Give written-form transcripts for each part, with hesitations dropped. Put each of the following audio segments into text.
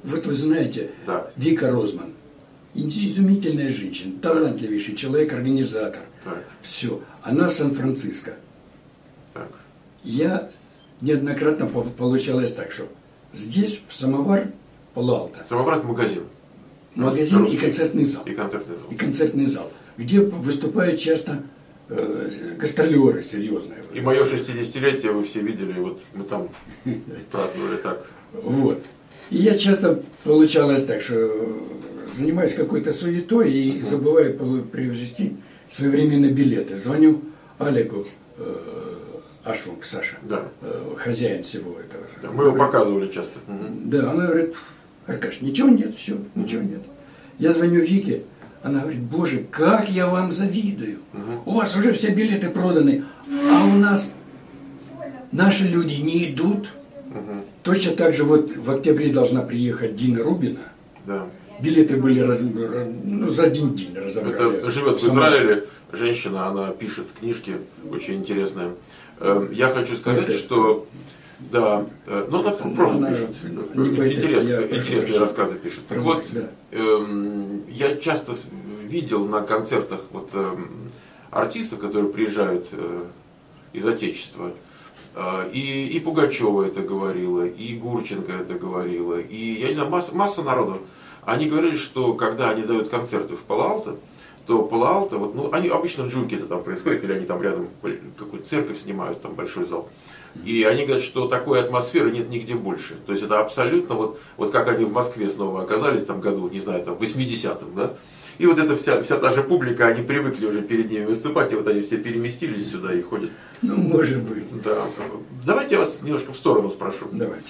Вот вы знаете, Да. Вика Розман, изумительная женщина, талантливейший человек, организатор. Так. Все. Она в Сан-Франциско. Так. Я неоднократно получалось так, что здесь в самовар Пало-Алто. Самовар — это магазин. Магазин Русский. и концертный зал. И концертный зал. И концертный зал, где выступают часто гастролеры серьезные. И мое 60-летие вы все видели, вот мы там праздновали так. Вот. И я часто получалось так, что занимаюсь какой-то суетой и забываю приобрести своевременно билеты. Звоню Алику Ашвунг, Саша, Да. хозяин всего этого. Да, мы его показывали часто. Да, она говорит: Аркаш, ничего нет, все, ничего нет. Я звоню Вике, она говорит: боже, как я вам завидую. У вас уже все билеты проданы, а у нас наши люди не идут. Точно так же вот в октябре должна приехать Дина Рубина. Да. Билеты были за один день разобрали. Это живет в Израиле женщина, она пишет книжки очень интересные. Я хочу сказать, что да, ну она просто пишет. Интересные рассказы пишет. Так вот, я часто видел на концертах вот артистов, которые приезжают из Отечества. И Пугачева это говорила, и Гурченко это говорила, и я не знаю, масса народу. Они говорили, что когда они дают концерты в Пало-Алто, то Пало-Алто, вот, ну, они обычно в Джуке это там происходит, или они там рядом какую-то церковь снимают, там большой зал. И они говорят, что такой атмосферы нет нигде больше. То есть это абсолютно, вот как они в Москве снова оказались там году, не знаю, там в 80-м, да? И вот эта вся та же публика, они привыкли уже перед ними выступать, и вот они все переместились сюда и ходят. Ну, может быть. Да. Давайте я вас немножко в сторону спрошу. Давайте.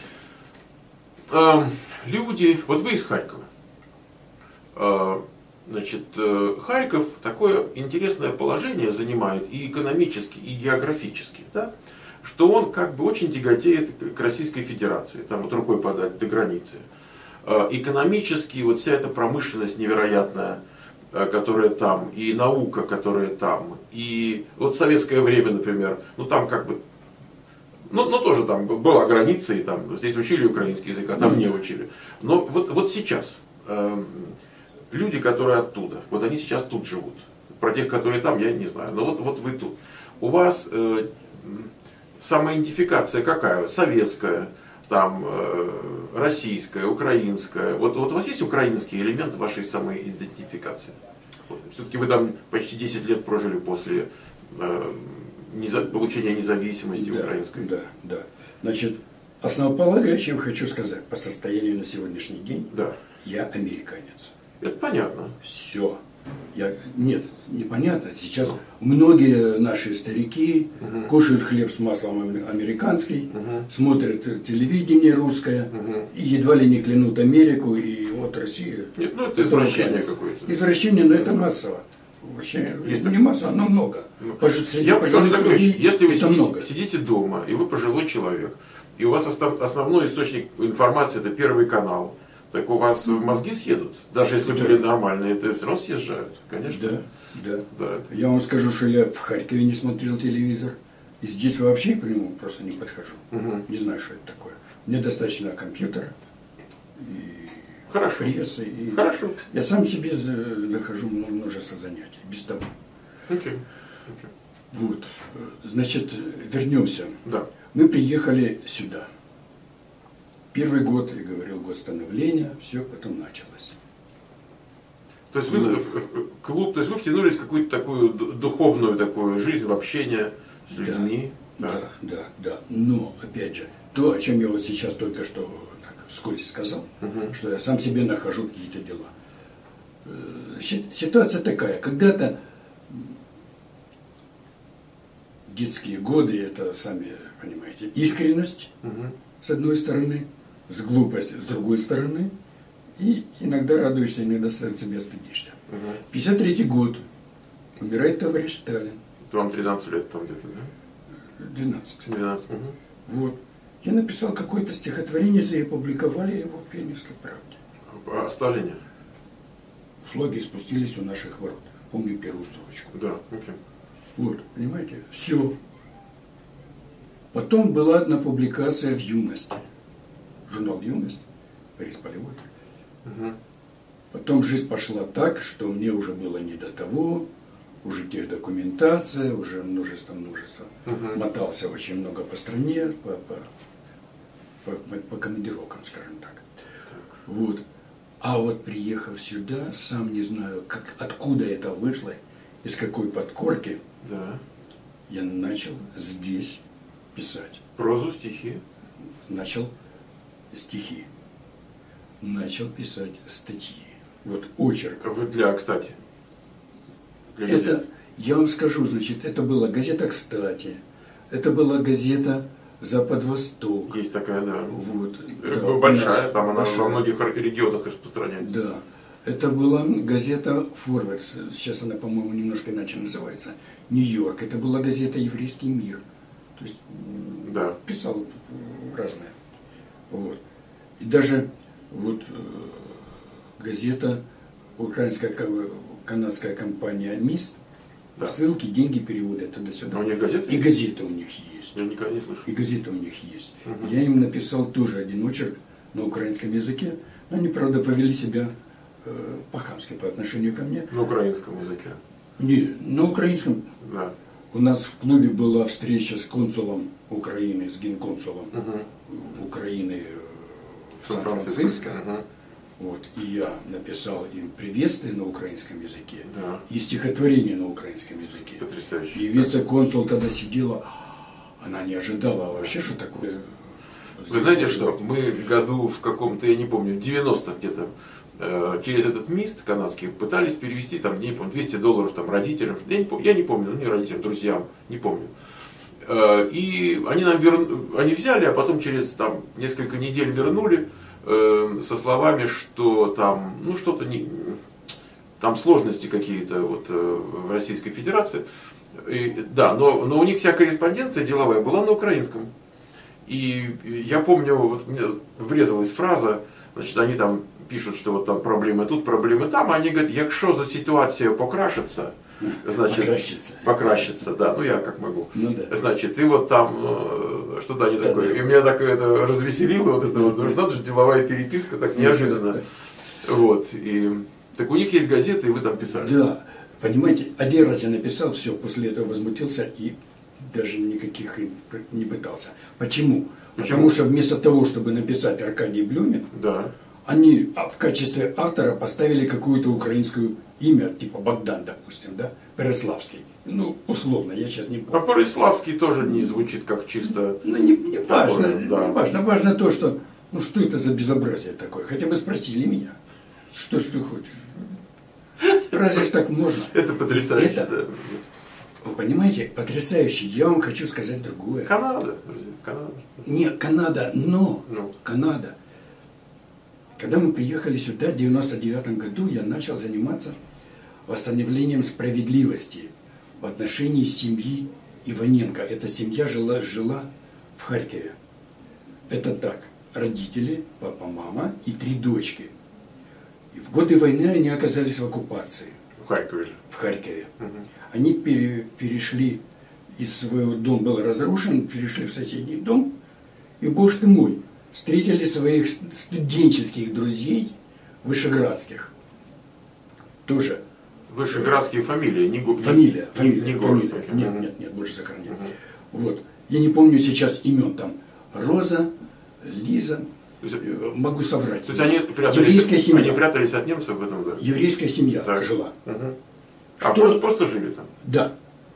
Люди, вот вы из Харькова. Значит, Харьков такое интересное положение занимает и экономически, и географически, да? Что он как бы очень тяготеет к Российской Федерации, там вот рукой подать до границы. Экономически вот вся эта промышленность невероятная, которая там, и наука, которая там, и вот в советское время, например, ну там как бы, ну тоже там была граница, и там здесь учили украинский язык, а там не учили. Но вот сейчас люди, которые оттуда, вот они сейчас тут живут. Про тех, которые там, я не знаю, но вот вы тут. У вас самоидентификация какая? Советская, там, российская, украинская. Вот у вас есть украинский элемент вашей самоидентификации? Все-таки вы там почти 10 лет прожили после получения независимости украинской. Да. Значит, основополагающим хочу сказать, по состоянию на сегодняшний день, да. Я американец. Это понятно. Все. Нет, непонятно. Сейчас многие наши старики кушают хлеб с маслом американский, смотрят телевидение русское, и едва ли не клянут Америку, и вот Россия. Нет, ну это извращение какое-то. Извращение, но это массово. Вообще, не массово, но много. Я вам скажу такую вещь. Если вы много. сидите дома, и вы пожилой человек, и у вас основной источник информации — это Первый канал, так у вас мозги съедут, даже если были нормальные, это все равно съезжают, конечно. Да. Я вам скажу, что я в Харькове не смотрел телевизор, и здесь вообще к нему просто не подхожу. Не знаю, что это такое. Мне достаточно компьютера и прессы. И Хорошо. Я сам себе нахожу множество занятий, без того. Okay. Вот. Значит, вернемся. Да. Мы приехали сюда. Первый год, я говорил, год становления, все потом началось. То есть вы в клуб, то есть вы втянулись в какую-то такую духовную такую жизнь, в общение с людьми. Да. Но, опять же, то, о чем я вот сейчас только что так, вскользь сказал, что я сам себе нахожу какие-то дела. Ситуация такая, когда-то детские годы, это, сами понимаете, искренность, с одной стороны, с глупость с другой стороны, и иногда радуешься, иногда сам себя стыдишься. 53-й год, умирает товарищ Сталин. Вам 13 лет там где-то, да? 12. Вот. Я написал какое-то стихотворение, и опубликовали его в «Пионерской правде». О Сталине? Флаги спустились у наших ворот. Помню первую строчку. Да, окей. Вот, понимаете? Все. Потом была одна публикация в «Юности». Журнал «Юность». Борис Полевой. Потом жизнь пошла так, что мне уже было не до того, уже техдокументация, уже множество. Мотался очень много по стране, по командировкам, скажем так. Вот. А вот приехав сюда, сам не знаю, откуда это вышло, из какой подкорки, да. Я начал здесь писать. Прозу, стихи? Начал стихи. Начал писать статьи. Вот очерк. Кстати. Это, я вам скажу, значит, это была газета «Кстати», это была газета «Запад-Восток». Есть такая, да. Вот, большая, там она во многих регионах распространяется. Да. Это была газета «Форвардс», сейчас она, по-моему, немножко иначе называется, «Нью-Йорк». Это была газета «Еврейский мир». То есть да. Писал разное. Вот. И даже вот газета украинская канадская компания «Мист», да. Ссылки, деньги, переводы туда-сюда. А у них газеты? И газеты у них есть. Я никогда не слышал. И газеты у них есть. Я им написал тоже один очерк на украинском языке. Но они, правда, повели себя по-хамски по отношению ко мне. На украинском языке? Не, на украинском. Да. У нас в клубе была встреча с консулом Украины, с генконсулом Украины в Сан-Франциско. Вот, и я написал им приветствие на украинском языке, да. И стихотворение на украинском языке. Потрясающе. И вице-консул тогда сидела, она не ожидала вообще, что такое. Вы знаете что, мы году в каком-то, я не помню, в 90-х где-то, через этот МИСТ канадский пытались перевести, там, не помню, $200 там, родителям, я не помню, ну не родителям, друзьям, не помню. И они они взяли, а потом через там, несколько недель вернули, со словами, что там, ну что-то не, там сложности какие-то вот в Российской Федерации. И, да, но у них вся корреспонденция деловая была на украинском. И я помню, вот мне врезалась фраза, значит, они там пишут, что вот там проблемы тут, проблемы там, а они говорят, якщо за ситуація покращиться, значит, покращится, да, ну я как могу. Ну, да. Значит, и вот там что-то они такое. Да. И меня так это развеселило, вот это вот, надо же, деловая переписка, так неожиданно. Вот. И так у них есть газеты, и вы там писали. Да, понимаете, один раз я написал, все, после этого возмутился и даже никаких не пытался. Почему? Потому что вместо того, чтобы написать Аркадий Блюмин, да. Они в качестве автора поставили какую-то украинскую имя, типа Богдан, допустим, да, Переславский. Ну, условно, я сейчас не помню. А Переславский тоже не звучит как чисто... Ну, не важно, да. Не важно. Важно то, что, ну, что это за безобразие такое? Хотя бы спросили меня, что ж ты хочешь? Разве ж так можно? Это потрясающе, это, да. Вы понимаете, потрясающе. Я вам хочу сказать другое. Канада, друзья, Канада. Не, Канада, но Канада. Когда мы приехали сюда в 1999 году, я начал заниматься восстановлением справедливости в отношении семьи Иваненко. Эта семья жила в Харькове. Это так, родители, папа, мама и 3 дочки. И в годы войны они оказались в оккупации. В Харькове? В Харькове. Они перешли из своего дома, был разрушен, перешли в соседний дом, и, боже ты мой, встретили своих студенческих друзей вышеградских. Тоже. Вышеградские фамилии, не город. Фамилия. Город. Нет, больше сохранить. Вот. Я не помню сейчас имен там. Роза, Лиза. Могу соврать. То есть они прятались от немцев в этом, да? Еврейская семья так. жила. А просто жили там? Да.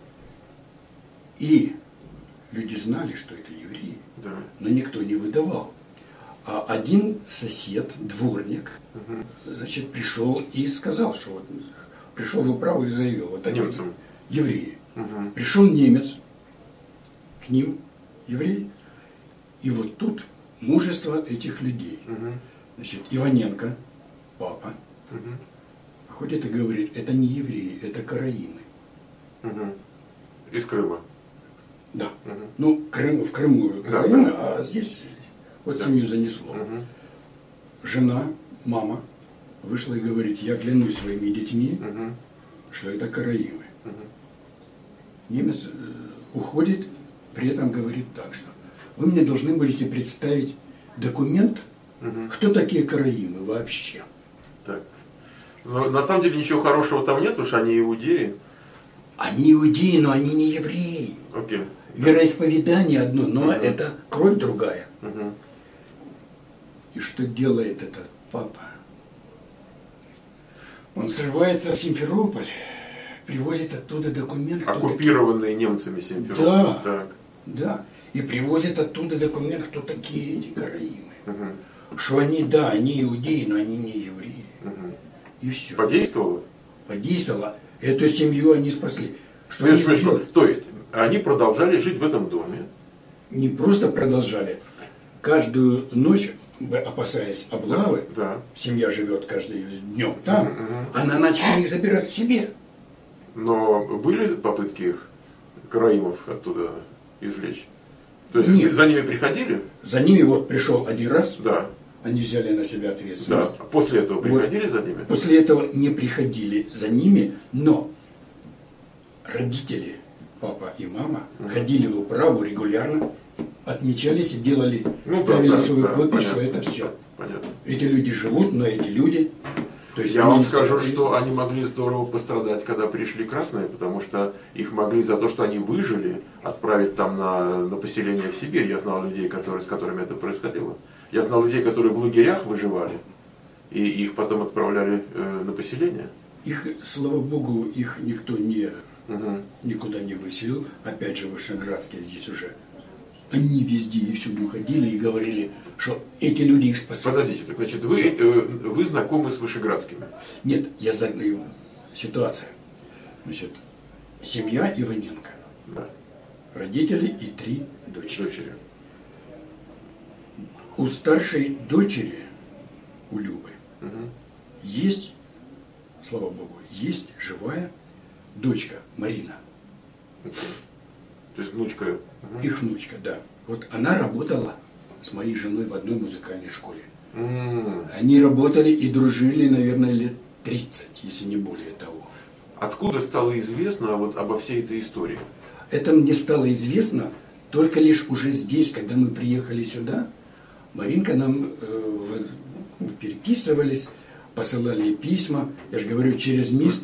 И люди знали, что это евреи, да. Но никто не выдавал. А один сосед, дворник, значит, пришел и сказал, что вот, пришел в управу и заявил, вот они евреи. Пришел немец к ним, еврей, и вот тут мужество этих людей. Значит, Иваненко, папа, ходит и говорит, это не евреи, это караимы. Из Крыма. Да. Ну, в Крыму караимы, а здесь вот семью занесло. Жена, мама вышла и говорит, я клянусь своими детьми, что это караимы. Немец уходит, при этом говорит так, что вы мне должны будете представить документ Кто такие караимы вообще? Так. Но на самом деле ничего хорошего там нет, потому что они иудеи. Они иудеи, но они не евреи. Окей. Вероисповедание одно, но это кровь другая. Угу. И что делает этот папа? Он срывается в Симферополь, привозит оттуда документ. Оккупированные немцами Симферополь. Да, так. Да. И привозит оттуда документ, кто такие эти караимы. Угу. Что они, да, они иудеи, но они не евреи. Угу. И все. Подействовало? Подействовало. Эту семью они спасли. Что они сделали? То есть, они продолжали жить в этом доме? Не просто продолжали. Каждую ночь, опасаясь облавы, да. Семья живет каждый днем там, а на ночь их забирают к себе. Но были попытки их, караимов, оттуда извлечь? То есть Нет. За ними приходили? За ними вот пришел один раз. Да. Они взяли на себя ответственность. Да. После этого приходили за ними? После этого не приходили за ними, но родители, папа и мама, ходили в управу регулярно, отмечались и делали, ставили свою подпись, что это все. Понятно. Эти люди живут, но эти люди... То есть я вам скажу, что они могли здорово пострадать, когда пришли красные, потому что их могли за то, что они выжили, отправить там на поселение в Сибирь. Я знал людей, с которыми это происходило. Я знал людей, которые в лагерях выживали, и их потом отправляли на поселение. Их, слава богу, их никто никуда не выселил. Опять же, Вышеградские здесь уже. Они везде и всюду ходили и говорили, что эти люди их спасали. Подождите, так значит, вы знакомы с Вышеградскими? Нет, я знаю ситуация. Значит, семья Иваненко. Да. Родители и 3 дочери. У старшей дочери, у Любы, есть, слава богу, есть живая дочка Марина. То есть внучка? Их внучка, да. Вот она работала с моей женой в одной музыкальной школе. Они работали и дружили, наверное, лет 30, если не более того. Откуда стало известно вот обо всей этой истории? Это мне стало известно только лишь уже здесь, когда мы приехали сюда. Маринка нам переписывались, посылали письма. Я же говорю, через МИСТ.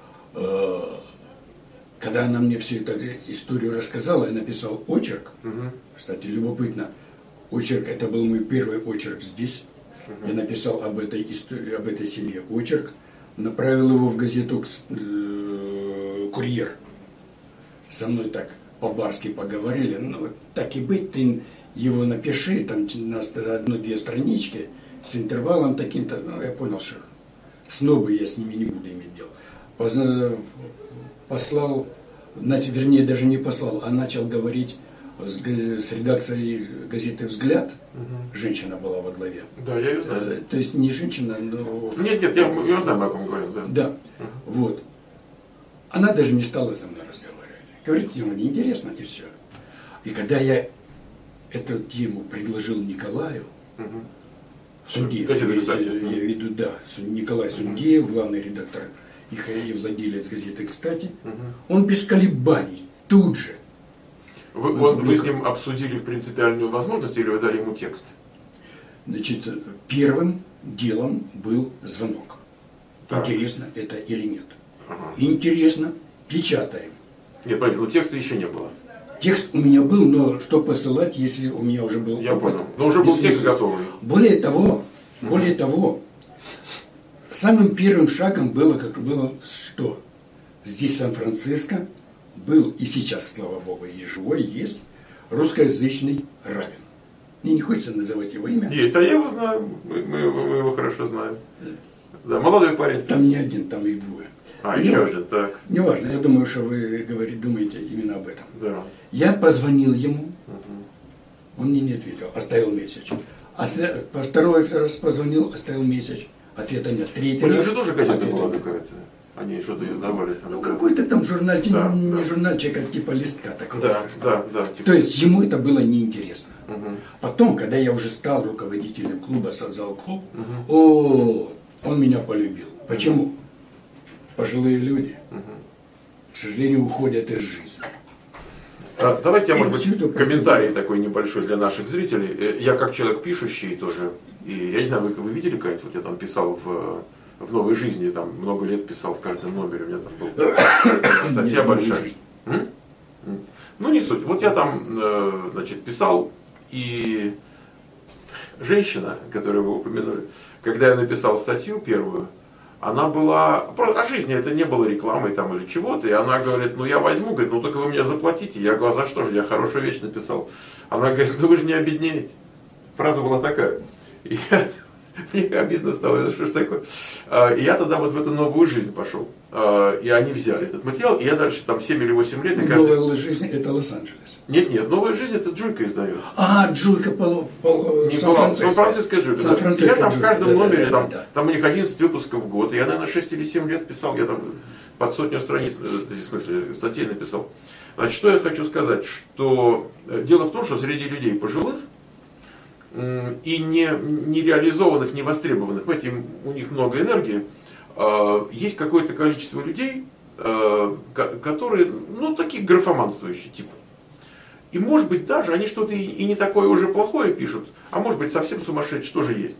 Когда она мне всю эту историю рассказала, я написал очерк. Кстати, любопытно. Очерк, это был мой первый очерк здесь. Я написал об этой истории, об этой семье очерк. Направил его в газету «Курьер». Со мной так по-барски поговорили. Ну, так и быть, ты его напиши, там на 1-2 странички с интервалом таким-то. Ну, я понял, что снобы я с ними не буду иметь дело. Послал, вернее, даже не послал, а начал говорить с редакцией газеты «Взгляд». Женщина была во главе. Да, я ее знаю. То есть не женщина, но... Нет, я знаю, о ком говорю. Да, вот. Она даже не стала со мной разговаривать. Говорит, ему неинтересно, и все. И когда я эту тему предложил Николаю, Сундеев, я веду, да, Николай Сундеев, главный редактор и владелец газеты «Кстати», он без колебаний, тут же. Вы с ним обсудили в принципиальную возможность или вы дали ему текст? Значит, первым делом был звонок. Так. Интересно это или нет? Интересно, печатаем. Нет, понятно, но текста еще не было. Текст у меня был, но что посылать, если у меня уже был... Я понял, но уже был текст готовый. Более того, самым первым шагом было что? Здесь Сан-Франциско был, и сейчас, слава богу, и живой, есть русскоязычный раввин. Мне не хочется называть его имя. Есть, а я его знаю, мы его хорошо знаем. Да, молодой парень. Там не один, там их 2. Еще один, так. Неважно, я думаю, что вы думаете именно об этом. Да. Я позвонил ему, он мне не ответил, оставил месседж. Второй раз позвонил, оставил месседж, ответа нет. Третий раз. У них же тоже газета была какая-то. Они что-то издавали там. Ну, какой-то там журнальчик, не журнальчик, а типа листка такого. Да. Типа. То есть ему это было неинтересно. Потом, когда я уже стал руководителем клуба, создал клуб, он меня полюбил. Почему? Пожилые люди, к сожалению, уходят из жизни. Давайте, может быть, комментарий такой небольшой для наших зрителей. Я как человек пишущий тоже И я не знаю, вы видели как-нибудь, вот я там писал в «Новой жизни», там много лет писал в каждом номере, у меня там была статья большая. Ну, не суть. Вот я там, значит, писал, и женщина, которую вы упомянули, когда я написал статью первую, она была, о жизни, это не было рекламой там или чего-то, и она говорит, ну я возьму, говорит, ну только вы мне заплатите. Я говорю, а за что же, я хорошую вещь написал. Она говорит, ну вы же не обеднеете. Фраза была такая. И мне обидно стало, что ж такое. И я тогда вот в эту новую жизнь пошел. И они взяли этот материал, и я дальше там 7 или 8 лет. Новая жизнь это Лос-Анджелес. Нет, новая жизнь это Джулька издает. Джулька Сан-Франциская Джулька. Я там в каждом номере, там у них 11 выпусков в год. Я, наверное, 6 или 7 лет писал, я там под 100 страниц, в смысле, статей написал. Значит, что я хочу сказать, что дело в том, что среди людей пожилых и не реализованных, не востребованных, понимаете, у них много энергии, есть какое-то количество людей, которые, ну, такие графоманствующие типа. И может быть даже они что-то и не такое уже плохое пишут, а может быть совсем сумасшедшие тоже есть.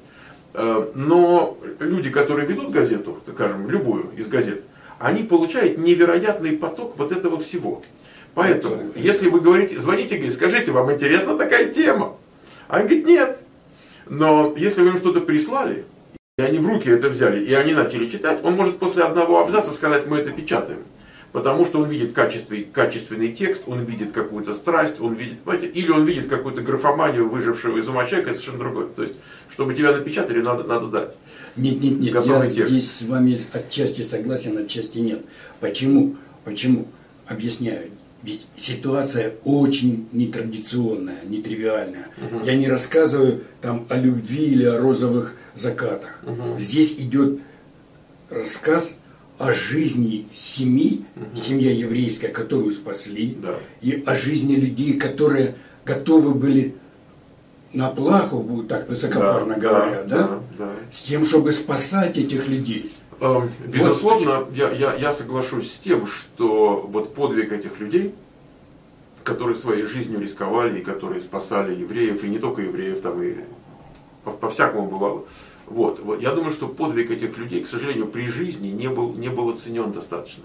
Но люди, которые ведут газету, скажем, любую из газет, они получают невероятный поток вот этого всего. Поэтому, если вы говорите, звоните, говорите, скажите, вам интересна такая тема? Они говорят, нет. Но если вы им что-то прислали, и они в руки это взяли, и они начали читать, он может после одного абзаца сказать, мы это печатаем. Потому что он видит качественный текст, он видит какую-то страсть, он видит, понимаете, или он видит какую-то графоманию выжившего из ума человека, это совершенно другое. То есть, чтобы тебя напечатали, надо дать. Нет, я здесь с вами отчасти согласен, отчасти нет. Почему? Объясняю. Ведь ситуация очень нетрадиционная, нетривиальная. Я не рассказываю там о любви или о розовых закатах. Здесь идет рассказ о жизни семьи, семья еврейская, которую спасли, и о жизни людей, которые готовы были на плаху, так высокопарно говоря, с тем, чтобы спасать этих людей. Безусловно, я соглашусь с тем, что вот подвиг этих людей, которые своей жизнью рисковали и которые спасали евреев, и не только евреев, там и по-всякому бывало. Вот. Я думаю, что подвиг этих людей, к сожалению, при жизни не был оценен достаточно.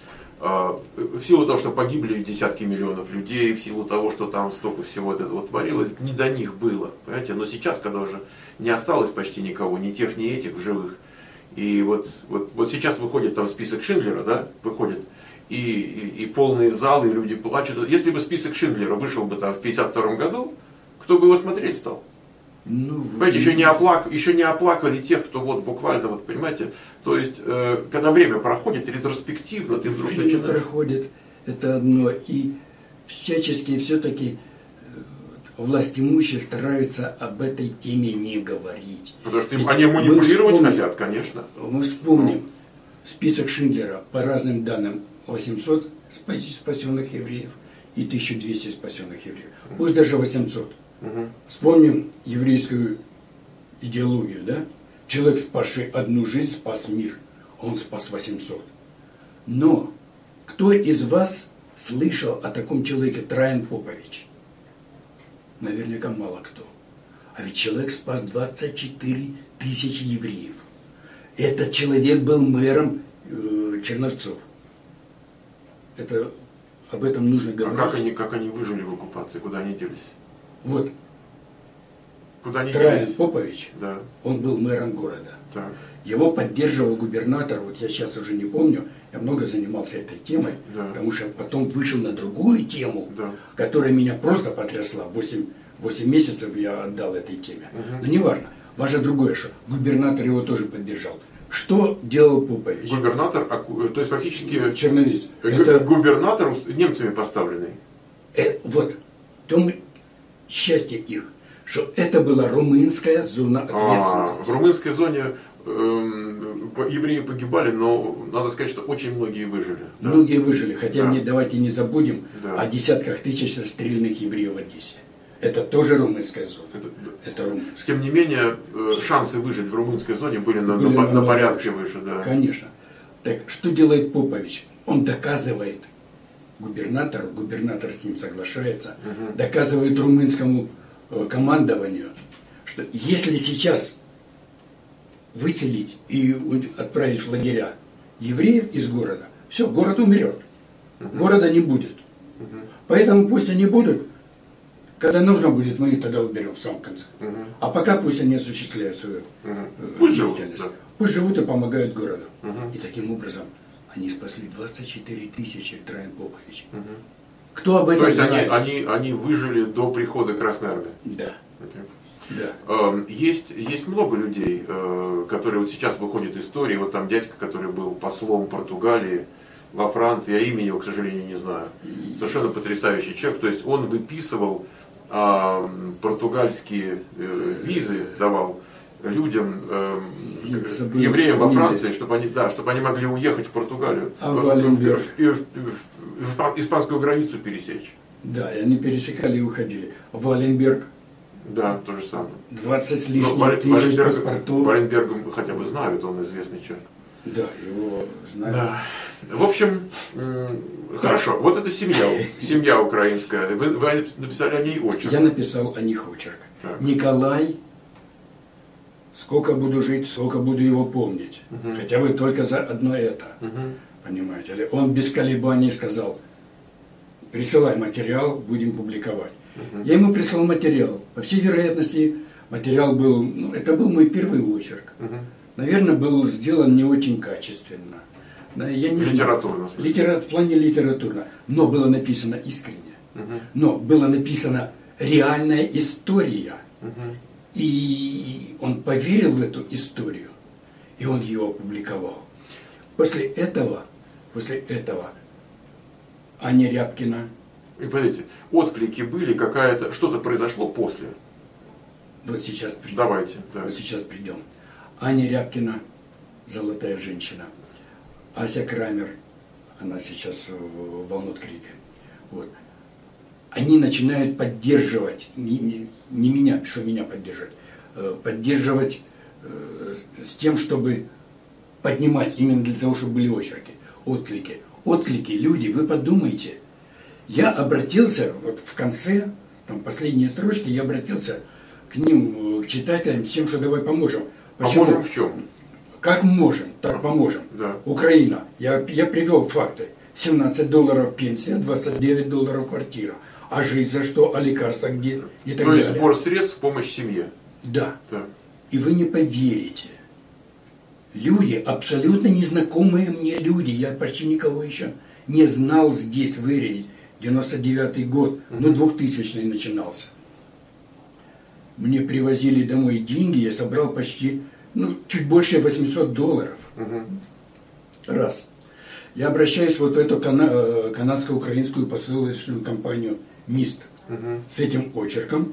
В силу того, что погибли десятки миллионов людей, в силу того, что там столько всего этого творилось, не до них было. Понимаете? Но сейчас, когда уже не осталось почти никого, ни тех, ни этих в живых, и вот сейчас выходит там список Шиндлера, да, выходит, и полные залы, и люди плачут. Если бы список Шиндлера вышел бы там в 1952 году, кто бы его смотреть стал? Понимаете, еще не оплакали тех, кто вот буквально, вот понимаете, то есть, когда время проходит, ретроспективно, ты вдруг начинаешь... Время проходит, это одно, и всячески все-таки власть имущие стараются об этой теме не говорить. Потому что они манипулировать хотят, конечно. Мы вспомним список Шиндлера, по разным данным, 800 спасенных евреев и 1200 спасенных евреев. Пусть даже 800. Вспомним еврейскую идеологию, да? Человек, спасший одну жизнь, спас мир. Он спас 800. Но кто из вас слышал о таком человеке Траян Попович? Наверняка мало кто. А ведь человек спас 24 тысячи евреев. Этот человек был мэром Черновцов. Об этом нужно говорить. А как они выжили в оккупации? Куда они делись? Вот. Куда они Траян делись? Попович, да. Он был мэром города. Так. Его поддерживал губернатор, вот я сейчас уже не помню, я много занимался этой темой, потому что потом вышел на другую тему, которая меня просто потрясла. 8 месяцев я отдал этой теме. Но неважно. Важно другое, что губернатор его тоже поддержал. Что делал Попович? Губернатор, то есть фактически... Черновец. Губернатор немцами поставленный. Вот. В том счастье их, что это была румынская зона ответственности. В румынской зоне евреи погибали, но надо сказать, что очень многие выжили. Да? Многие выжили, хотя давайте не забудем о десятках тысяч расстрелянных евреев в Одессе. Это тоже румынская зона. Это румынская. Тем не менее, шансы выжить в румынской зоне были на порядке выше. Да. Конечно. Так что делает Попович? Он доказывает губернатор с ним соглашается, доказывает румынскому командованию, что если сейчас выцелить и отправить в лагеря евреев из города, все, город умрет. Города не будет. Поэтому пусть они будут, когда нужно будет, мы их тогда уберем в самом конце. А пока пусть они осуществляют свою деятельность. Да. Пусть живут и помогают городу. И таким образом они спасли 24 тысячи, Троян Попович. Кто об этом То есть знает? они выжили до прихода Красной Армии? Да. Да. Есть много людей, которые вот сейчас выходят истории. Вот там дядька, который был послом Португалии во Франции, я имени его, к сожалению, не знаю. Совершенно потрясающий человек. То есть он выписывал португальские визы, давал людям, евреям во Франции, чтобы они могли уехать в Португалию, в испанскую границу пересечь. Да, и они пересекали и уходили. Валенберг. Да, то же самое. 20 с лишним тысяч паспортов. Валенберг хотя бы знают, он известный человек. Да, его знают. Да. В общем, хорошо. Вот это семья украинская. Вы написали о ней очерк. Я написал о них очерк. Так. Николай, сколько буду жить, сколько буду его помнить. Хотя бы только за одно это. Понимаете ли? Он без колебаний сказал: присылай материал, будем публиковать. Я ему прислал материал. По всей вероятности, материал был, это был мой первый очерк. Наверное, был сделан не очень качественно. Я не литературно. В плане литературно. Но было написано искренне. Но было написано реальная история. И он поверил в эту историю. И он ее опубликовал. После этого Аня Рябкина. И подождите, отклики были, что-то произошло после? Вот сейчас придем. Давайте. Да. Вот сейчас придем. Аня Рябкина, золотая женщина. Ася Крамер, она сейчас в Волнуткриге. Вот. Они начинают поддерживать, не меня, что меня поддерживать, поддерживать с тем, чтобы поднимать, именно для того, чтобы были очерки, отклики. Отклики, люди, вы подумайте. Я обратился, вот в конце, там последние строчки, я обратился к ним, к читателям, всем, что давай поможем. Почему? Поможем в чем? Как можем, так поможем. Да. Украина. Я привел факты. $17 пенсия, $29 квартира. А жизнь за что? А лекарства где? И так далее. То есть сбор средств в помощь семье. Да. И вы не поверите. Люди, абсолютно незнакомые мне люди, я почти никого еще не знал здесь, в Ире. 99-й год, 2000-й начинался. Мне привозили домой деньги, я собрал почти, чуть больше $800. Раз. Я обращаюсь вот в эту канадско-украинскую посылочную компанию МИСТ с этим очерком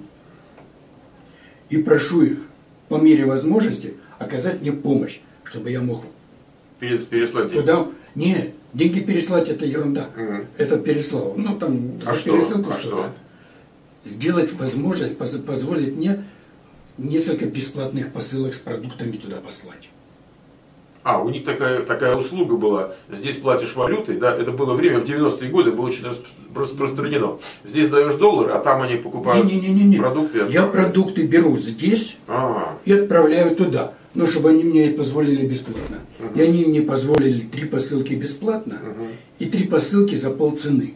и прошу их по мере возможности оказать мне помощь, чтобы я мог переслать деньги. Нет, деньги переслать — это ерунда. Это переслал. Там за пересылку что-то. Сделать возможность, позволить мне несколько бесплатных посылок с продуктами туда послать. У них такая услуга была. Здесь платишь валютой, да, это было время, в 90-е годы было очень распространено. Здесь даешь доллар, а там они покупают продукты. Я продукты беру здесь и отправляю туда. Чтобы они мне позволили бесплатно. И они мне позволили 3 посылки бесплатно и 3 посылки за полцены.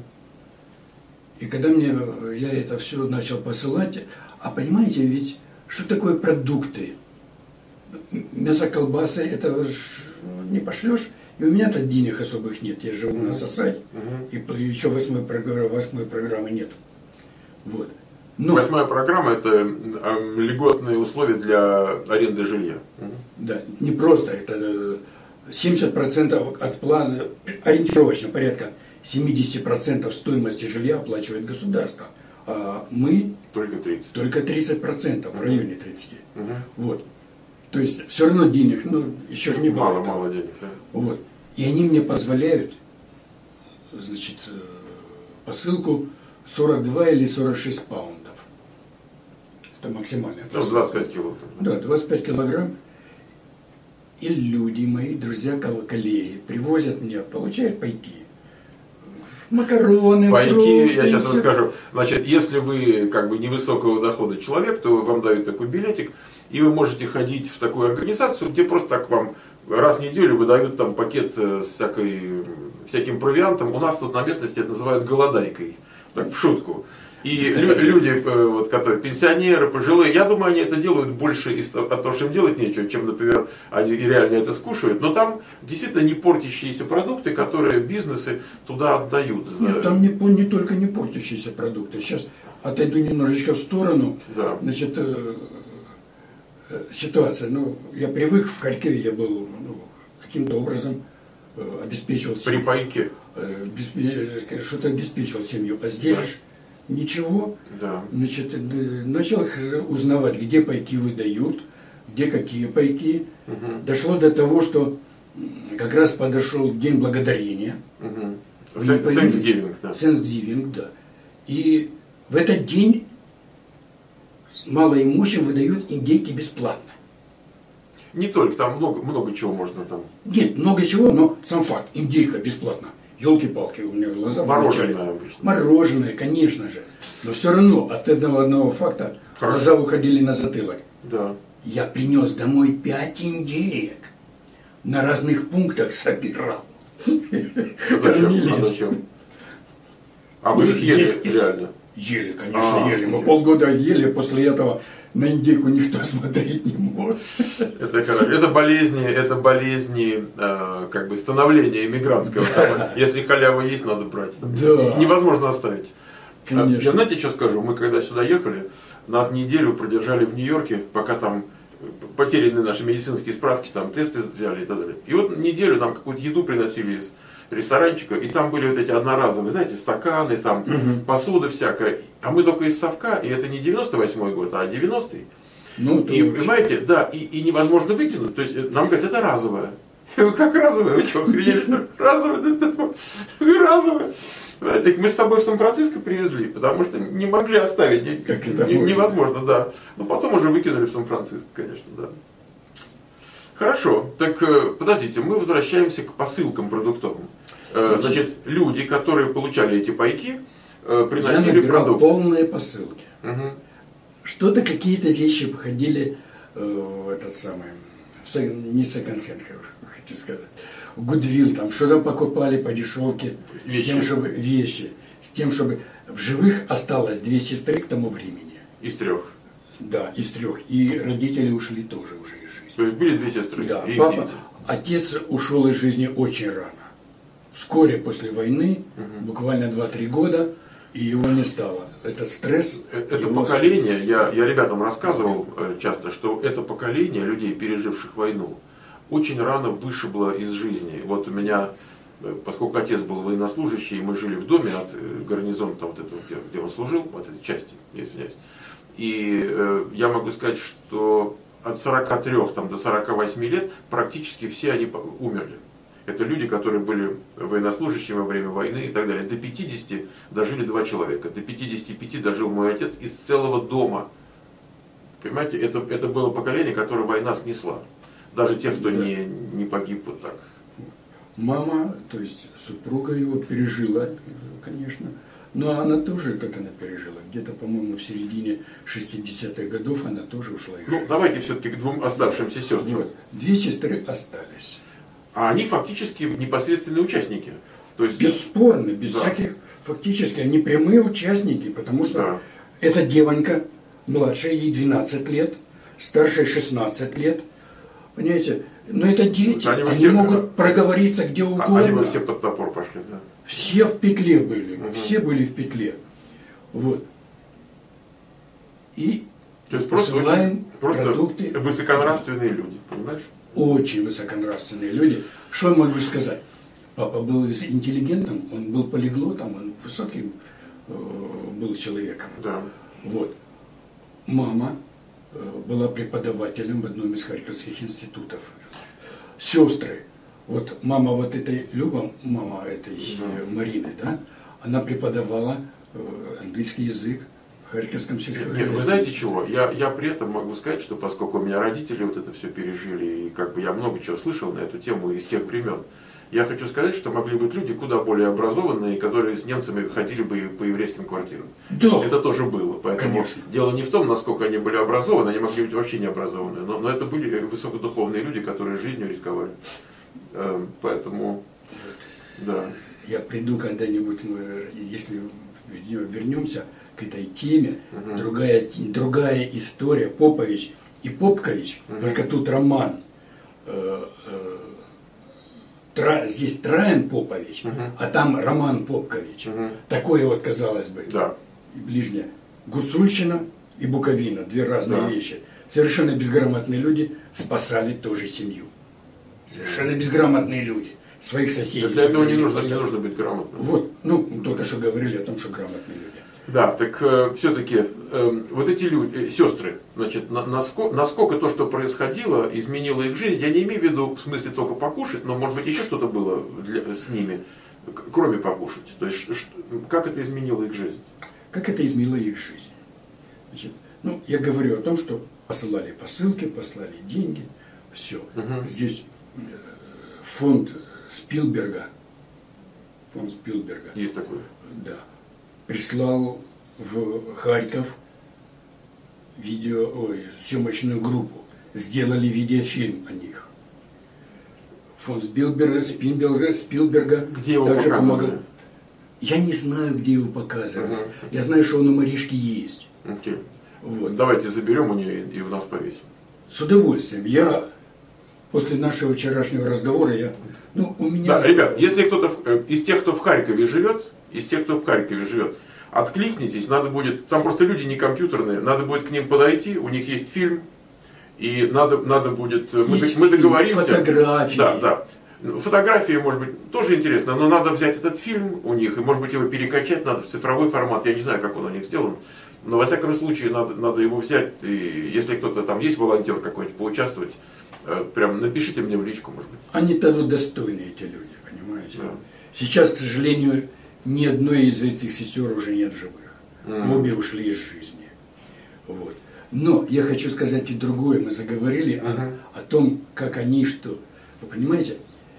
И когда я это все начал посылать, понимаете, ведь что такое продукты? Мясо, колбасы, это не пошлешь. И у меня-то денег особых нет. Я живу на Сосай, и еще 8-й программы нет. Вот. 8-я программа — это льготные условия для аренды жилья. Да, не просто. Это 70% от плана, ориентировочно порядка 70% стоимости жилья оплачивает государство. А мы только 30%. Только 30%, в районе 30%. Вот. То есть все равно денег, еще же не было. Мало денег, да. Вот. И они мне позволяют, посылку 42 или 46 паундов. Это максимальная посылка. 25 килограмм. Да, 25 килограмм. И люди, мои друзья, коллеги, привозят мне, получают пайки. Макароны, пайки, фрукты, я сейчас всё. расскажу. Значит, если вы как бы невысокого дохода человек, то вам дают такой билетик, и вы можете ходить в такую организацию, где просто так вам раз в неделю выдают там пакет с всяким провиантом. У нас тут на местности это называют голодайкой, так в шутку. И люди, вот, которые пенсионеры, пожилые, я думаю, они это делают больше от того, что им делать нечего, чем, например, они реально это скушают. Но там действительно не портящиеся продукты, которые бизнесы туда отдают. Нет, там не только не портящиеся продукты. Сейчас отойду немножечко в сторону. Да. Значит, ситуация. Ну, я привык в Харькове, я был каким-то образом обеспечивал При пайке. что-то обеспечивал семью. А здесь же ничего. Да. Значит, начал узнавать, где пайки выдают, где какие пайки. Угу. Дошло до того, что как раз подошел День Благодарения. Угу. Thanksgiving, да. Thanksgiving, да. И в этот день малоимущим выдают индейки бесплатно. Не только, там много чего можно там. Нет, много чего, но сам факт, индейка бесплатно. Елки-палки, у меня глаза мороженое помечали. обычно. Мороженое, конечно же. Но все равно от одного факта глаза уходили на затылок. Да. Я принес домой 5 индеек. На разных пунктах собирал. Зачем? А вы их ели реально? Ели, конечно, ели. Мы полгода ели, после этого на индейку никто смотреть не может. Это хорошо. Это болезни как бы становления иммигрантского. Если халява есть, надо брать. Да. Невозможно оставить. Конечно. Я знаете, что скажу? Мы когда сюда ехали, нас неделю продержали в Нью-Йорке, пока там потеряны наши медицинские справки, там тесты взяли и так далее. И вот неделю нам какую-то еду приносили из ресторанчика, и там были вот эти одноразовые, знаете, стаканы, там посуда всякая. А мы только из совка, и это не 98-й год, а 90-й. Ну, и понимаете, да, и невозможно выкинуть. То есть нам говорят, это разовое. Я говорю, как разовое? Вы что, охренели, что ли? Разовое? Разовое. Так мы с собой в Сан-Франциско привезли, потому что не могли оставить. Невозможно, да. Но потом уже выкинули в Сан-Франциско, конечно, да. Хорошо, так подождите, мы возвращаемся к посылкам продуктовым. Значит, люди, которые получали эти пайки, приносили продукты. Полные посылки. Угу. Что-то, какие-то вещи походили в этот самый, не секонд-хенд, хочу сказать, в Гудвилл, там что-то покупали по дешевке, с тем, чтобы в живых осталось 2 сестры к тому времени. Из 3. Да, из 3. И родители ушли тоже уже из жизни. То есть были 2 сестры? Да, и папа, отец ушел из жизни очень рано. Вскоре после войны, буквально 2-3 года, и его не стало. Это стресс. Это поколение, я ребятам рассказывал часто, что это поколение людей, переживших войну, очень рано вышибло из жизни. Вот у меня, поскольку отец был военнослужащий, мы жили в доме от гарнизона, там, вот этого, где он служил, от этой части, я извиняюсь. И я могу сказать, что от 43 там, до 48 лет практически все они умерли. Это люди, которые были военнослужащими во время войны и так далее. До 50 дожили 2 человека. До 55 дожил мой отец из целого дома. Понимаете, это было поколение, которое война снесла. Даже тех, кто не погиб вот так. Мама, то есть супруга его пережила, конечно. Но она тоже, как она пережила, где-то, по-моему, в середине 60-х годов она тоже ушла из жизни. Давайте все-таки к 2 оставшимся сестрам. Вот. 2 сестры остались. А они фактически непосредственные участники. То есть... Бесспорно, без всяких, фактически, они прямые участники, потому что эта девонька, младшая, ей 12 лет, старшая 16 лет. Понимаете? Но это дети, они могут проговориться где угодно. Они бы все под топор пошли, да? Все в петле были, все были в петле. Вот. И то есть просто продукты. Высоконравственные люди, понимаешь? Очень высоконравственные люди. Что я могу сказать? Папа был интеллигентом, он был полиглотом, он высоким был человеком. Да. Вот. Мама была преподавателем в одном из харьковских институтов. Сестры. Вот мама вот этой Люба, мама этой Марины, да, она преподавала английский язык в Харьковском сельскохозяйстве. Нет, вы знаете чего? Я при этом могу сказать, что поскольку у меня родители вот это все пережили, и как бы я много чего слышал на эту тему из тех времен, Я хочу сказать, что могли быть люди куда более образованные, которые с немцами ходили бы по еврейским квартирам. Да. Это тоже было. Поэтому Конечно. дело не в том, насколько они были образованы, они могли быть вообще не образованные, но это были высокодуховные люди, которые жизнью рисковали. Поэтому, да. Я приду когда-нибудь, если вернемся к этой теме, другая история, Попович и Попкович, только тут роман. Здесь Траин Попович, а там Роман Попкович. Такое вот, казалось бы, да. Ближнее. Гусульщина и Буковина, две разные вещи. Совершенно безграмотные люди спасали тоже семью. Совершенно безграмотные люди. Своих соседей. Для этого не нужно быть грамотным. Вот, только что говорили о том, что грамотные люди. Да, так все-таки вот эти люди, сестры, значит, насколько то, что происходило, изменило их жизнь, я не имею в виду в смысле только покушать, но может быть еще что-то было с ними, кроме покушать. То есть, как это изменило их жизнь? Как это изменило их жизнь? Значит, я говорю о том, что посылали посылки, послали деньги, все. Здесь фонд Спилберга. Есть такой. Да. Прислал в Харьков съемочную группу. Сделали видеофильм о них. Фонд Спилберга где его также показывали? помогал. Я не знаю, где его показывали. Я знаю, что он у Маришки есть. Вот. Давайте заберем у нее и у нас повесим. С удовольствием. Я после нашего вчерашнего разговора, у меня... Да, ребят, если кто-то из тех, кто в Харькове живет, откликнитесь, надо будет, там просто люди не компьютерные, надо будет к ним подойти, у них есть фильм, и надо будет, мы договоримся. Фотографии. Да. Фотографии, может быть, тоже интересно, но надо взять этот фильм у них, и может быть его перекачать надо в цифровой формат, я не знаю, как он у них сделан. Но во всяком случае надо его взять, и если кто-то там есть волонтер какой-нибудь, поучаствовать, прям напишите мне в личку, может быть. Они того достойны, эти люди, понимаете? Да. Сейчас, к сожалению, ни одной из этих сестер уже нет живых. Обе ушли из жизни. Вот. Но я хочу сказать и другое. Мы заговорили о том, как они, что... Вы понимаете,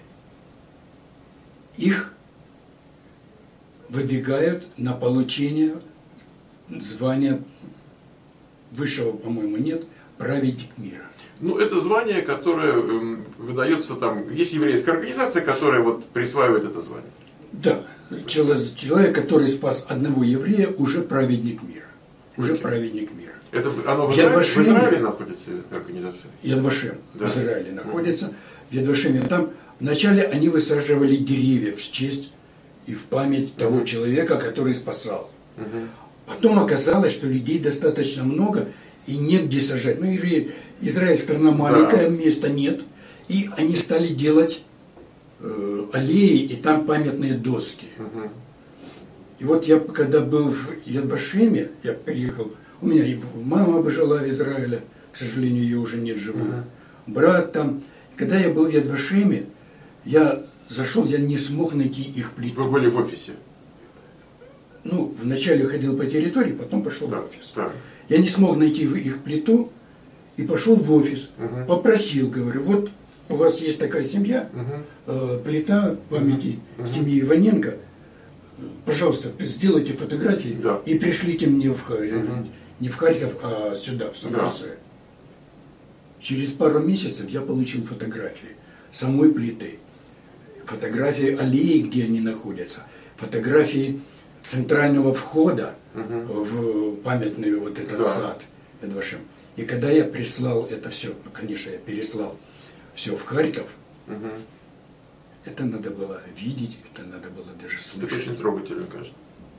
их выдвигают на получение звания высшего, по-моему, нет, праведник мира. Это звание, которое выдается там, есть еврейская организация, которая присваивает это звание. Да, человек, который спас одного еврея, уже праведник мира. Праведник мира. Это оно в Израиле находится, организация? Яд Вашем в Израиле находится. В Яд Вашеме там вначале они высаживали деревья в честь и в память того человека, который спасал. Потом оказалось, что людей достаточно много и негде сажать. Израиль страна маленькая, места нет. И они стали делать аллеи, и там памятные доски. И вот я, когда был в Яд Вашеме, я приехал, у меня мама жила в Израиле, к сожалению, ее уже нет живых, брат там. Когда я был в Яд Вашеме, я зашел, я не смог найти их плиту. Вы были в офисе? Вначале ходил по территории, потом пошел в офис. Да. Я не смог найти их плиту и пошел в офис. Попросил, говорю, вот у вас есть такая семья, плита памяти семьи Иваненко, пожалуйста, сделайте фотографии и пришлите мне не в Харьков, а сюда, в Сан-Хосе. Через пару месяцев я получил фотографии самой плиты, фотографии аллеи, где они находятся, фотографии центрального входа в памятный этот сад. И когда я прислал это все, конечно, я переслал все в Харьков, это надо было видеть, это надо было даже слышать. Это очень трогательно, конечно.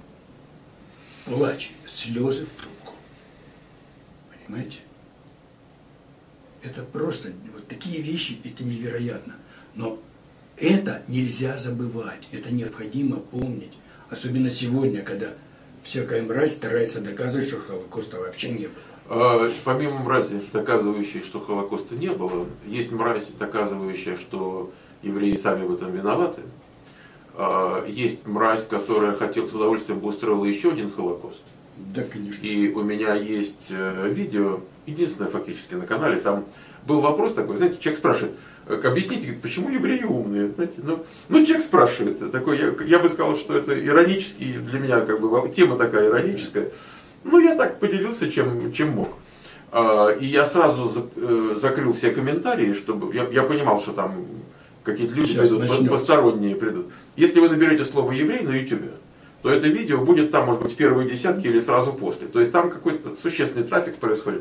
Плач, слезы в трубку. Понимаете? Это просто, такие вещи, это невероятно. Но это нельзя забывать, это необходимо помнить. Особенно сегодня, когда всякая мразь старается доказывать, что Холокоста вообще не было. Помимо мрази, доказывающей, что Холокоста не было, есть мразь, доказывающая, что евреи сами в этом виноваты. Есть мразь, которая с удовольствием бы устроила еще один Холокост. Да, конечно. И у меня есть видео, единственное фактически на канале, там был вопрос такой, знаете, человек спрашивает, объясните, почему евреи умные? Знаете, ну, человек спрашивает, такой, я бы сказал, что это иронический, для меня как бы тема такая ироническая. Ну, я так поделился, чем мог. И я сразу закрыл все комментарии, чтобы я понимал, что там какие-то люди придут, посторонние придут. Если вы наберете слово «еврей» на YouTube, то это видео будет там, может быть, в первые десятки или сразу после. То есть там какой-то существенный трафик происходит.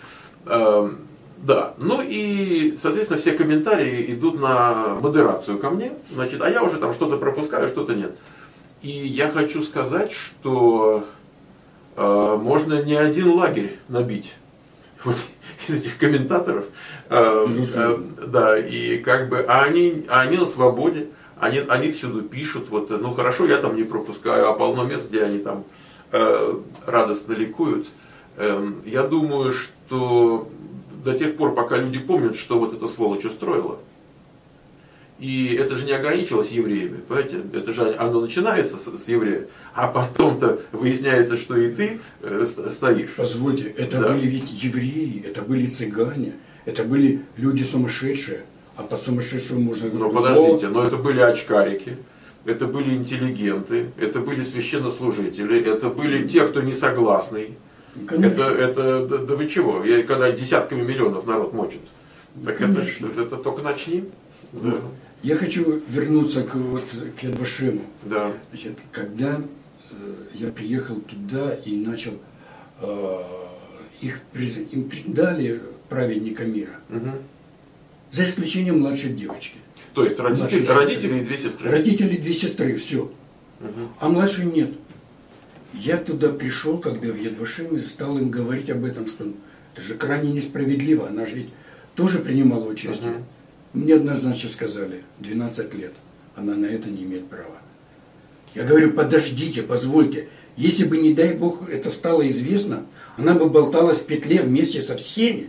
Да, ну и, соответственно, все комментарии идут на модерацию ко мне, значит, а я уже там что-то пропускаю, что-то нет. И я хочу сказать, что можно не один лагерь набить вот, из этих комментаторов. Да, и как бы, они на свободе, они всюду пишут, вот, ну хорошо, я там не пропускаю, а полно мест, где они там радостно ликуют. Я думаю, что до тех пор, пока люди помнят, что вот эта сволочь устроила, и это же не ограничилось евреями, понимаете? Это же оно начинается с евреев, а потом-то выясняется, что и ты стоишь. Позвольте, это были ведь евреи, это были цыгане, это были люди сумасшедшие, а под сумасшедшим можно говорить. Ну подождите, но это были очкарики, это были интеллигенты, это были священнослужители, это были те, кто не согласный. Да вы чего? Когда десятками миллионов народ мочит, так это только начни. Да. Я хочу вернуться к Яд Вашему. Да. Значит, когда я приехал туда и начал, им дали праведника мира, за исключением младшей девочки. То есть родители и две сестры? Родители и две сестры, все. А младшей нет. Я туда пришел, когда в Яд Вашем, стал им говорить об этом, что это же крайне несправедливо, она же ведь тоже принимала участие. Мне однозначно сказали, 12 лет, она на это не имеет права. Я говорю, подождите, позвольте, если бы, не дай Бог, это стало известно, она бы болталась в петле вместе со всеми.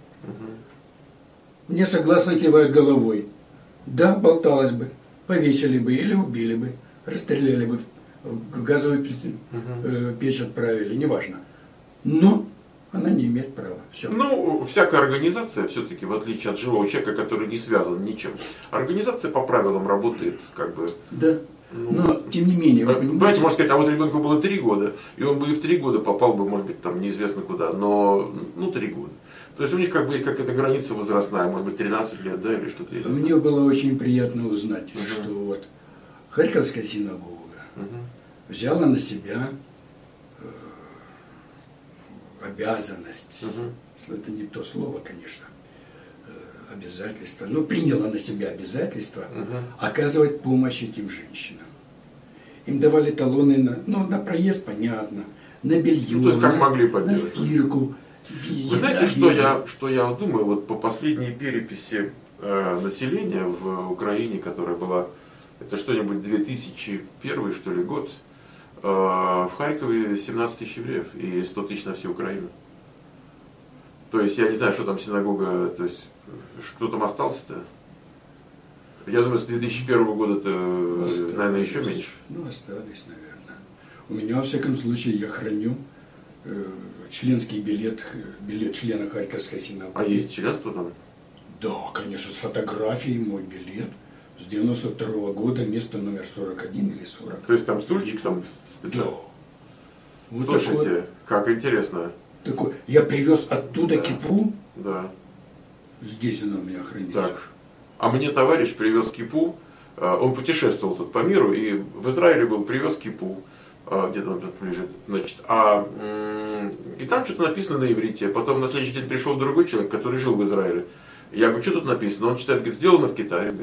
Мне согласно кивают головой. Да, болталась бы, повесили бы или убили бы, расстреляли бы, в газовую печь отправили, неважно. Но она не имеет права. Все. Ну, всякая организация, все-таки, в отличие от живого человека, который не связан ничем, организация по правилам работает, как бы. Да. Но, тем не менее, вы понимаете, можно сказать, а вот ребенку было 3 года, и он бы и в 3 года попал бы, может быть, там неизвестно куда, но, 3 года. То есть у них как бы есть какая-то граница возрастная, может быть, 13 лет, да, или что-то. Мне было очень приятно узнать, что вот Харьковская синагога взяла на себя обязанность, это не то слово, конечно, обязательство, но приняла на себя обязательство оказывать помощь этим женщинам. Им давали талоны на проезд, понятно, на белье, то есть, как могли на стирку. Вы знаете, что я думаю, вот по последней переписи населения в Украине, которая была, это что-нибудь 2001, что ли, год, в Харькове 17 тысяч евреев и 100 тысяч на всю Украину. То есть я не знаю, что там синагога, то есть что там осталось-то. Я думаю, с 2001 года-то, наверное, еще меньше. Ну, остались, наверное. У меня, во всяком случае, я храню членский билет члена Харьковской синагоги. А есть членство там? Да, конечно, с фотографией мой билет. С 92 года, место номер 41 или 40. То есть там стульчик там? Да. Вот слушайте, такой, как интересно. Такой. Я привез оттуда кипу. Да. Здесь она у меня хранится. Так. А мне товарищ привез кипу. Он путешествовал тут по миру и в Израиле был, привез кипу. Где-то он тут лежит. Значит, и там что-то написано на иврите. Потом на следующий день пришел другой человек, который жил в Израиле. Я говорю, что тут написано? Он читает, говорит, сделано в Китае.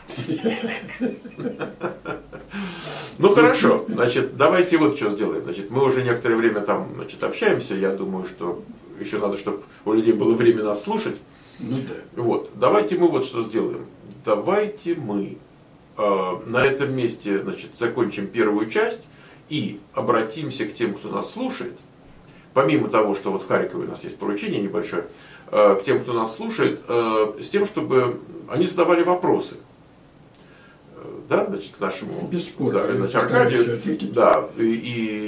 Ну хорошо, значит, давайте вот что сделаем. Значит, мы уже некоторое время там, значит, общаемся. Я думаю, что еще надо, чтобы у людей было время нас слушать. Ну да. Вот, давайте мы вот что сделаем. Давайте мы на этом месте, значит, закончим первую часть и обратимся к тем, кто нас слушает. Помимо того, что вот в Харькове у нас есть поручение небольшое, к тем, кто нас слушает, с тем, чтобы они задавали вопросы. Да, значит, к нашему Бесспорно, Аркадию. ответить. Да, и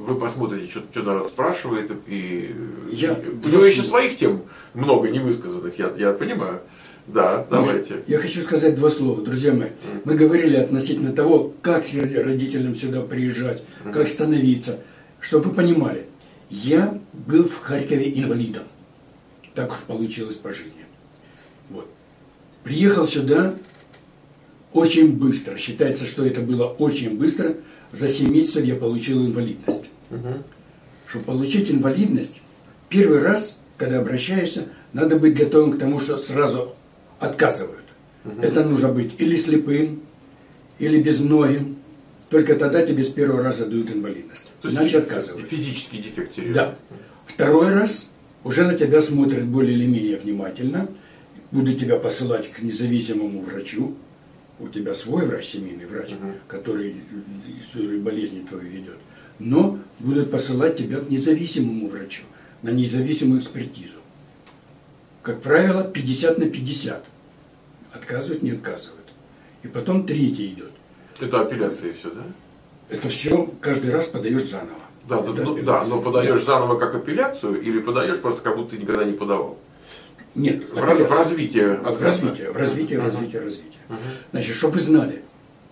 вы посмотрите, что народ спрашивает, и у него еще своих тем много невысказанных, я понимаю. Да, давайте. Я хочу сказать два слова, друзья мои. Мы говорили относительно того, как родителям сюда приезжать, как становиться. Чтобы вы понимали, я был в Харькове инвалидом. Так уж получилось по жизни. Вот. Приехал сюда очень быстро. Считается, что это было очень быстро. За 7 месяцев я получил инвалидность. Чтобы получить инвалидность, первый раз, когда обращаешься, надо быть готовым к тому, что сразу отказывают. Это нужно быть или слепым, или безногим. Только тогда тебе с первого раза дают инвалидность. То есть иначе отказывают. Физический дефект серьезный. Да. Второй раз уже на тебя смотрят более или менее внимательно. Будут тебя посылать к независимому врачу. У тебя свой врач, семейный врач, который историю болезни твою ведет. Но будут посылать тебя к независимому врачу, на независимую экспертизу. Как правило, 50 на 50. Отказывают, не отказывают. И потом третий идет. Это апелляция все, да? Это все каждый раз подаешь заново. Да, но подаешь заново как апелляцию или подаешь просто как будто ты никогда не подавал? Нет, в развитие. В развитие. Значит, чтобы вы знали,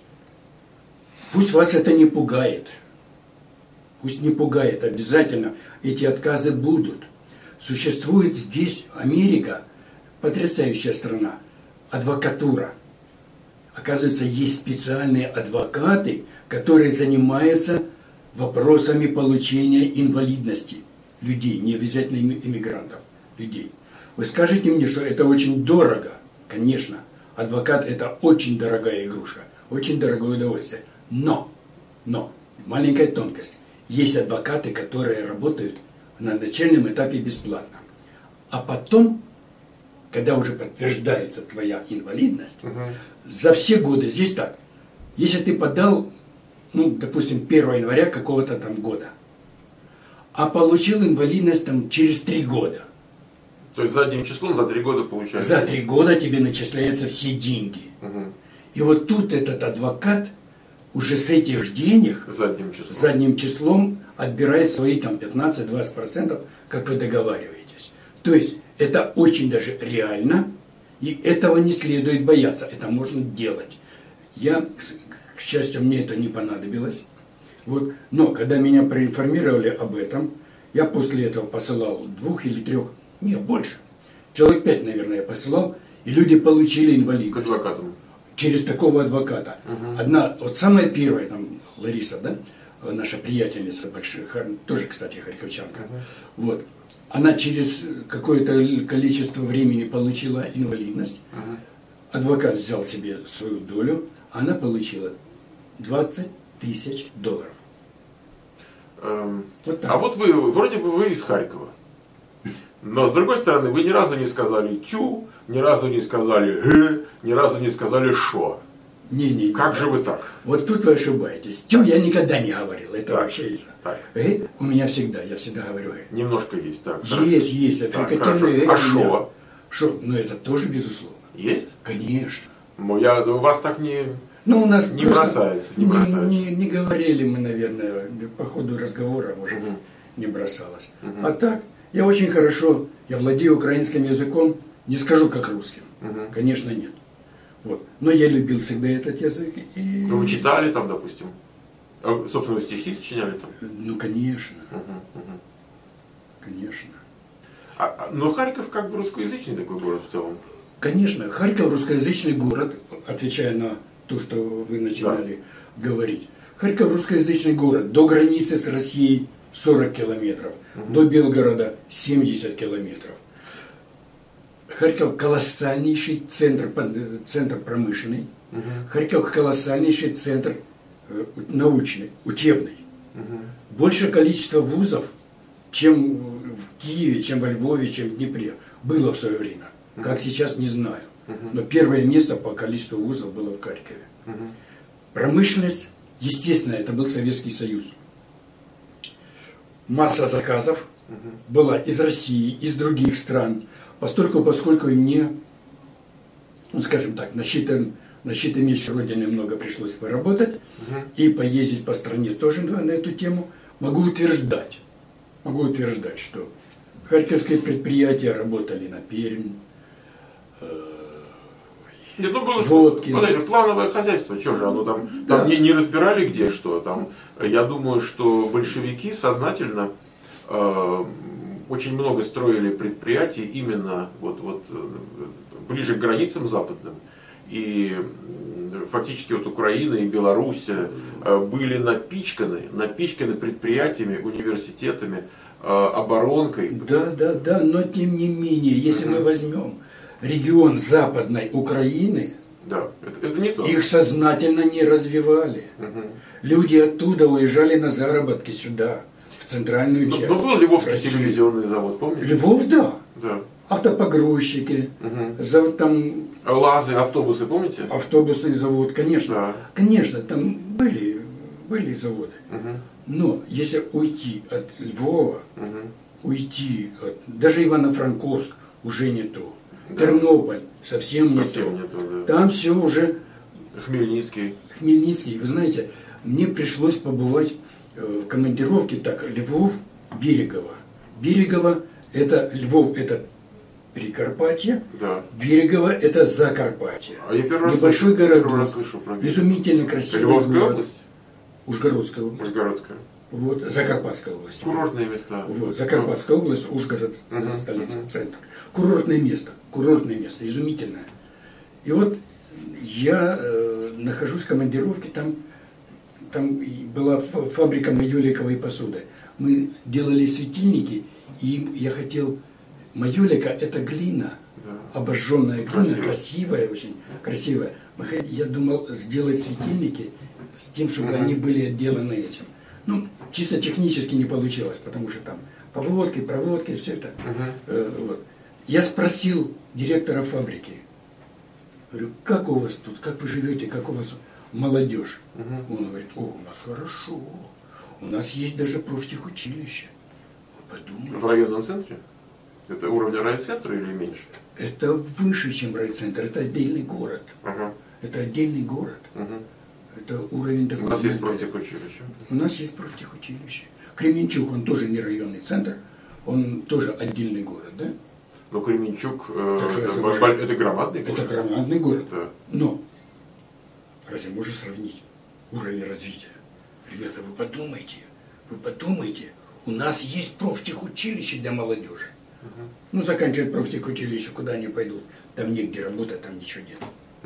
пусть вас это не пугает. Пусть не пугает, обязательно эти отказы будут. Существует здесь Америка, потрясающая страна, адвокатура. Оказывается, есть специальные адвокаты, которые занимаются вопросами получения инвалидности людей, не обязательно иммигрантов, людей. Вы скажете мне, что это очень дорого. Конечно, адвокат – это очень дорогая игрушка, очень дорогое удовольствие. Но, маленькая тонкость. Есть адвокаты, которые работают на начальном этапе бесплатно. А потом, когда уже подтверждается твоя инвалидность, за все годы, здесь так, если ты подал, допустим, 1 января какого-то там года, а получил инвалидность там через 3 года. То есть задним числом за 3 года получается? За 3 года тебе начисляются все деньги. И вот тут этот адвокат уже с этих денег задним числом отбирает свои там 15-20%, как вы договариваетесь. То есть это очень даже реально, и этого не следует бояться, это можно делать. К счастью, мне это не понадобилось. Вот. Но когда меня проинформировали об этом, я после этого посылал 2 или 3, не больше, человек 5, наверное, я посылал, и люди получили инвалидность. К адвокатам. Через такого адвоката. Одна, вот самая первая, там, Лариса, да, наша приятельница большая, тоже, кстати, харьковчанка, вот, она через какое-то количество времени получила инвалидность, адвокат взял себе свою долю, она получила $20 000. Вот так. А вот вы, вроде бы вы из Харькова. Но с другой стороны, вы ни разу не сказали «тю», ни разу не сказали ни разу не сказали «шо». Не. Как же вы так? Вот тут вы ошибаетесь. «Тю» я никогда не говорил. Это так, вообще так. У меня всегда, я всегда говорю Немножко есть, так. Есть. А «шо»? «Шо», это тоже безусловно. Есть? Конечно. У вас так не... У нас не бросается. Не говорили мы, наверное, по ходу разговора, может, не бросалось. А так, я очень хорошо, я владею украинским языком, не скажу как русским, конечно, нет. Вот. Но я любил всегда этот язык. И... Вы читали там, допустим? Собственно, стишки сочиняли там? Конечно. Конечно. Но Харьков как бы русскоязычный такой город в целом. Конечно, Харьков русскоязычный город, отвечая на то, что вы начинали говорить. Харьков русскоязычный город, до границы с Россией 40 километров, до Белгорода 70 километров. Харьков колоссальнейший центр промышленный, Харьков колоссальнейший центр научный, учебный. Большее количество вузов, чем в Киеве, чем во Львове, чем в Днепре, было в свое время. Как сейчас, не знаю. Но первое место по количеству вузов было в Харькове. Промышленность, естественно, это был Советский Союз. Масса заказов была из России, из других стран, поскольку мне, скажем так, на щит имеющей родины много пришлось поработать, и поездить по стране тоже на эту тему. могу утверждать, что харьковские предприятия работали на Пермь, нет, ну было плановое хозяйство, что же оно там, там не разбирали где что, там, я думаю, что большевики сознательно очень много строили предприятий именно вот ближе к границам западным. И фактически вот Украина и Беларусь были напичканы предприятиями, университетами, оборонкой. Да, но тем не менее, если мы возьмем регион Западной Украины, да, это не то. Их сознательно не развивали. Люди оттуда уезжали на заработки сюда, в центральную часть. Но был Львовский телевизионный завод, помните? Львов, да. Да. Автопогрузчики, завод там... ЛАЗы, автобусы, помните? Автобусный завод, конечно. Да. Конечно, там были заводы. Но если уйти от Львова, уйти от... Даже Ивано-Франковск уже не то. Да. Тернополь совсем не то. Да. Там все уже... Хмельницкий. Вы знаете, мне пришлось побывать в командировке, так, Львов, Берегово. Берегово, это Львов, это Прикарпатье, да. Берегово, это Закарпатье. А я небольшой городок, слышу про изумительно красивый Львовская область? Ужгородская область. Ужгородская. Вот, Закарпатская область. Курортные места. Вот, Закарпатская область, Ужгород, столица, центр. Курортное место, изумительное. И вот я нахожусь в командировке, там была фабрика майоликовой посуды. Мы делали светильники, и я хотел... Майолика – это глина, обожженная глина, красивая, очень красивая. Я думал сделать светильники с тем, чтобы они были отделаны этим. Ну, чисто технически не получилось, потому что там проводки, все это. Вот. Я спросил директора фабрики, говорю, как у вас тут, как вы живете, как у вас молодежь? Он говорит, у нас хорошо, у нас есть даже профтехучилище. Вы подумайте. В районном центре? Это уровня райцентра или меньше? Это выше, чем райцентр, это отдельный город. Это отдельный город. Это уровень такой. У нас есть профтехучилище. У нас есть профтехучилище. Кременчуг, он тоже не районный центр, он тоже отдельный город, да? Но Кременчуг это громадный город. Это громадный город. Да. Но разве можно сравнить уровень развития? Ребята, вы подумайте, у нас есть профтехучилище для молодежи. Ну, заканчивают профтехучилище, куда они пойдут? Там негде работать, там ничего нет.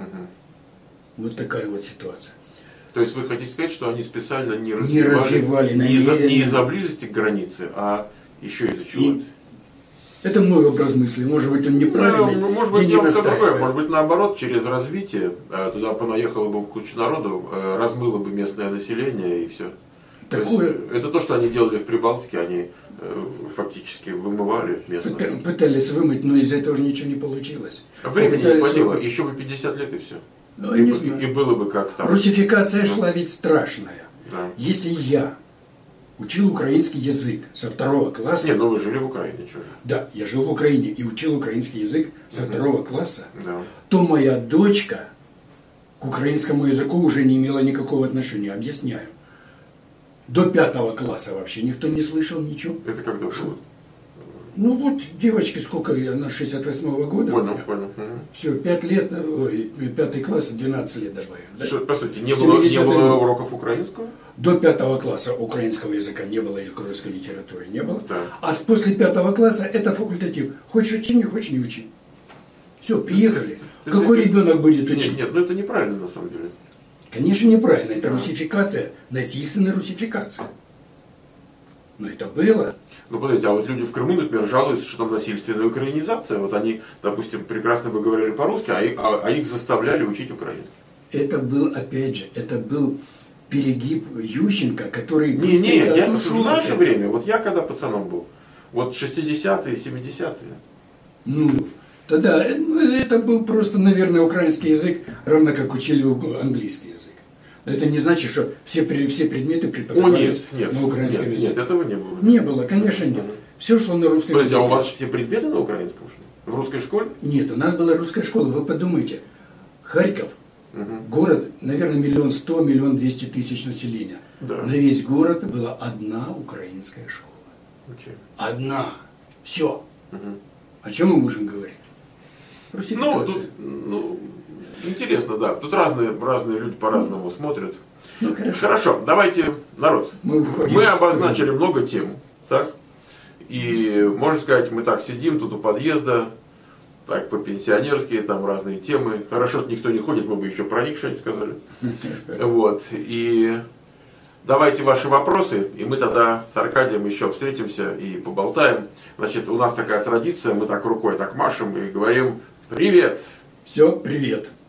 Вот такая вот ситуация. То есть вы хотите сказать, что они специально не развивали не из-за близости к границе, а еще из-за чего-то? Это мой образ мысли, может быть, он неправильный. Ну, может быть, может быть, наоборот, через развитие, туда понаехало бы куча народу, размыло бы местное население и все. Такое... То есть, это то, что они делали в Прибалтике, они фактически вымывали местное. Пытались вымыть, но из-за этого же ничего не получилось. Времени не хватило, еще бы 50 лет и все. Ну, и было бы как там. Русификация шла ведь страшная. Да. Если я учил украинский язык со 2 класса... Нет, но вы жили в Украине, что же? Да, я жил в Украине и учил украинский язык со 2 класса, да. То моя дочка к украинскому языку уже не имела никакого отношения, объясняю. До 5 класса вообще никто не слышал ничего. Это когда было? Ну вот девочке сколько, она 68-го года. Понял. Все, 5 лет, 5 класс, 12 лет добавим. Да? По сути, не было уроков украинского? До 5 класса украинского языка не было, или русской литературы не было. Да. А после 5 класса это факультатив. Хочешь учи, не хочешь не учи. Все, приехали. Какой ребенок будет учить? Нет, ну это неправильно на самом деле. Конечно, неправильно. Это русификация, насильственная русификация. Но это было. Ну, подождите, а вот люди в Крыму, например, жалуются, что там насильственная украинизация. Вот они, допустим, прекрасно бы говорили по-русски, а их заставляли учить украинский. Это был, опять же, перегиб Ющенко, который... В наше время, вот я когда пацаном был, вот 60-е, 70-е. Ну, тогда это был просто, наверное, украинский язык, равно как учили английский язык. Это не значит, что все предметы преподавались на украинском языке. Нет, этого не было. Не было, конечно, нет. Все шло на русском языке. А у вас все предметы на украинском шли? В русской школе? Нет, у нас была русская школа. Вы подумайте, Харьков Город, наверное, 1 100 000 1 200 000 населения. Да. На весь город была одна украинская школа. Одна. Все. О чем мы можем говорить? Тут, интересно, да. Тут разные люди по-разному смотрят. Хорошо, давайте, народ. Мы обозначили много тем. Так? И, можно сказать, мы так сидим тут у подъезда, так по-пенсионерски, там разные темы. Хорошо, что никто не ходит, мы бы еще про них что-нибудь сказали. Вот. И давайте ваши вопросы, и мы тогда с Аркадием еще встретимся и поболтаем. Значит, у нас такая традиция, мы так рукой так машем и говорим «Привет!». Все, привет.